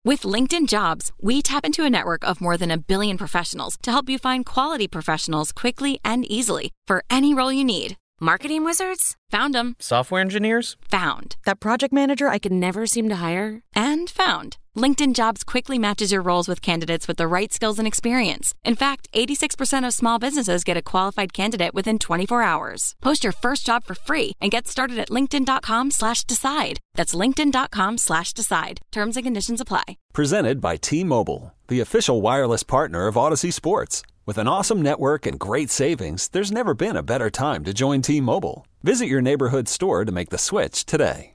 With LinkedIn Jobs, we tap into a network of more than 1 billion professionals to help you find quality professionals quickly and easily for any role you need. Marketing wizards? Found them. Software engineers? Found. That project manager I could never seem to hire? And found. LinkedIn Jobs quickly matches your roles with candidates with the right skills and experience. In fact, 86% of small businesses get a qualified candidate within 24 hours. Post your first job for free and get started at linkedin.com/decide. That's linkedin.com/decide. Terms and conditions apply. Presented by T-Mobile, the official wireless partner of Odyssey Sports. With an awesome network and great savings, there's never been a better time to join T-Mobile. Visit your neighborhood store to make the switch today.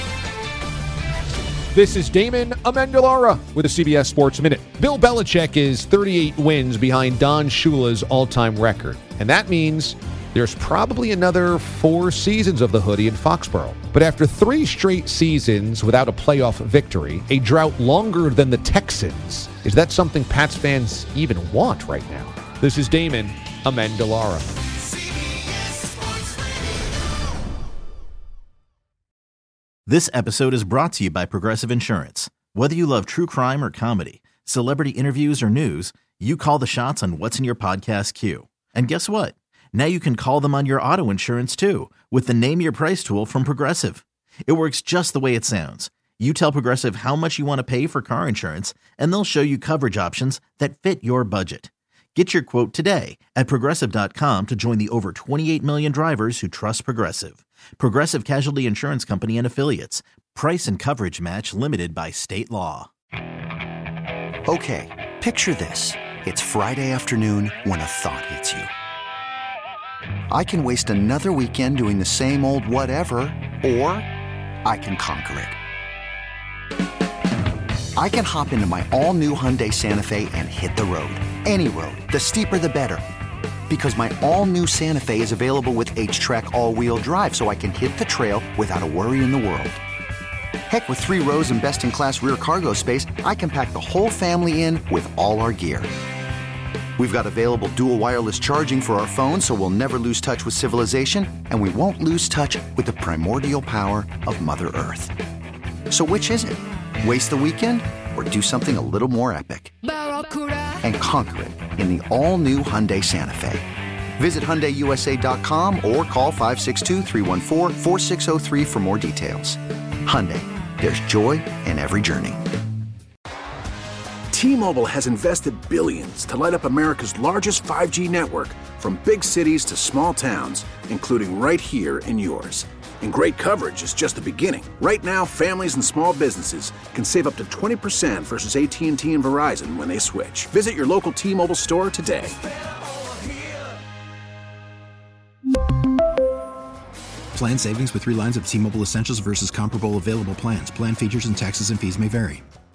This is Damon Amendolara with a CBS Sports Minute. Bill Belichick is 38 wins behind Don Shula's all-time record. And that means there's probably another 4 seasons of the hoodie in Foxborough. But after 3 straight seasons without a playoff victory, a drought longer than the Texans, is that something Pats fans even want right now? This is Damon Amendolara. This episode is brought to you by Progressive Insurance. Whether you love true crime or comedy, celebrity interviews or news, you call the shots on what's in your podcast queue. And guess what? Now you can call them on your auto insurance too with the Name Your Price tool from Progressive. It works just the way it sounds. You tell Progressive how much you want to pay for car insurance, and they'll show you coverage options that fit your budget. Get your quote today at Progressive.com to join the over 28 million drivers who trust Progressive. Progressive Casualty Insurance Company and Affiliates. Price and coverage match limited by state law. Okay, picture this. It's Friday afternoon when a thought hits you. I can waste another weekend doing the same old whatever, or I can conquer it. I can hop into my all-new Hyundai Santa Fe and hit the road. Any road. The steeper, the better. Because my all-new Santa Fe is available with H-Track all-wheel drive, so I can hit the trail without a worry in the world. Heck, with 3 rows and best-in-class rear cargo space, I can pack the whole family in with all our gear. We've got available dual wireless charging for our phones, so we'll never lose touch with civilization, and we won't lose touch with the primordial power of Mother Earth. So which is it? Waste the weekend or do something a little more epic? And conquer it in the all-new Hyundai Santa Fe. Visit HyundaiUSA.com or call 562-314-4603 for more details. Hyundai, there's joy in every journey. T-Mobile has invested billions to light up America's largest 5G network, from big cities to small towns, including right here in yours. And great coverage is just the beginning. Right now, families and small businesses can save up to 20% versus AT&T and Verizon when they switch. Visit your local T-Mobile store today. Plan savings with 3 lines of T-Mobile Essentials versus comparable available plans. Plan features and taxes and fees may vary.